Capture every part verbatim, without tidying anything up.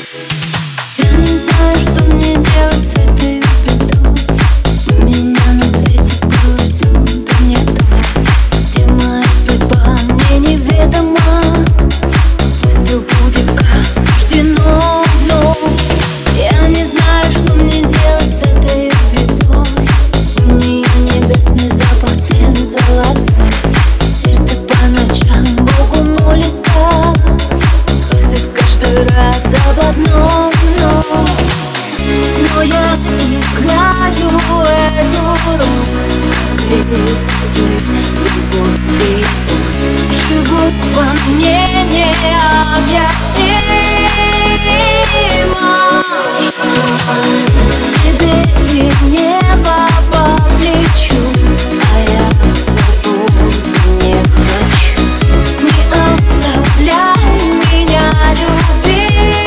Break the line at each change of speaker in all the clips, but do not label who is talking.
Я не знаю, что мне делать с этой бедой. У меня на свете было все, да не то. Где моя судьба, мне неведома. Все будет как суждено, но я не знаю, что мне делать с этой бедой. У нее небесный запах, цвет золотой. Сердце по ночам Богу молится, просит каждый раз об одном, но Но я играю эту роль, как две сестры, любовь и боль живут во мне необъяснимо. Тебе и небо по плечу, а я свободу не хочу. Не оставляй меня, любимый.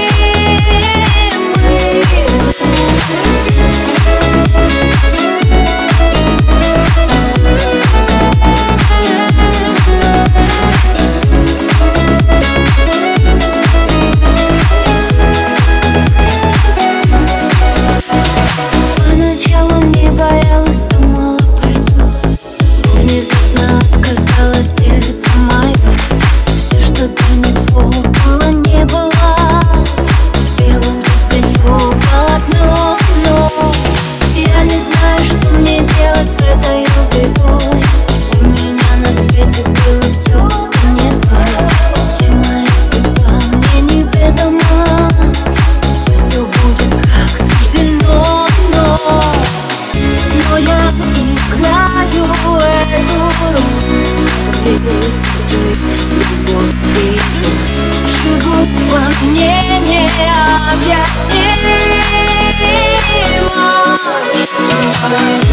Поначалу не боялась, думала, пройдет. Внезапно отказалось сердце мое. Все, что до него было, не было. Белым застелю полотно, но я не знаю, что мне делать с этой бедой. У меня на свете было все, да не то. Где моя судьба, мне неведома. Пусть все будет как суждено, но Но я играю эту роль, две сестры, любовь и боль живут во мне необъяснимо.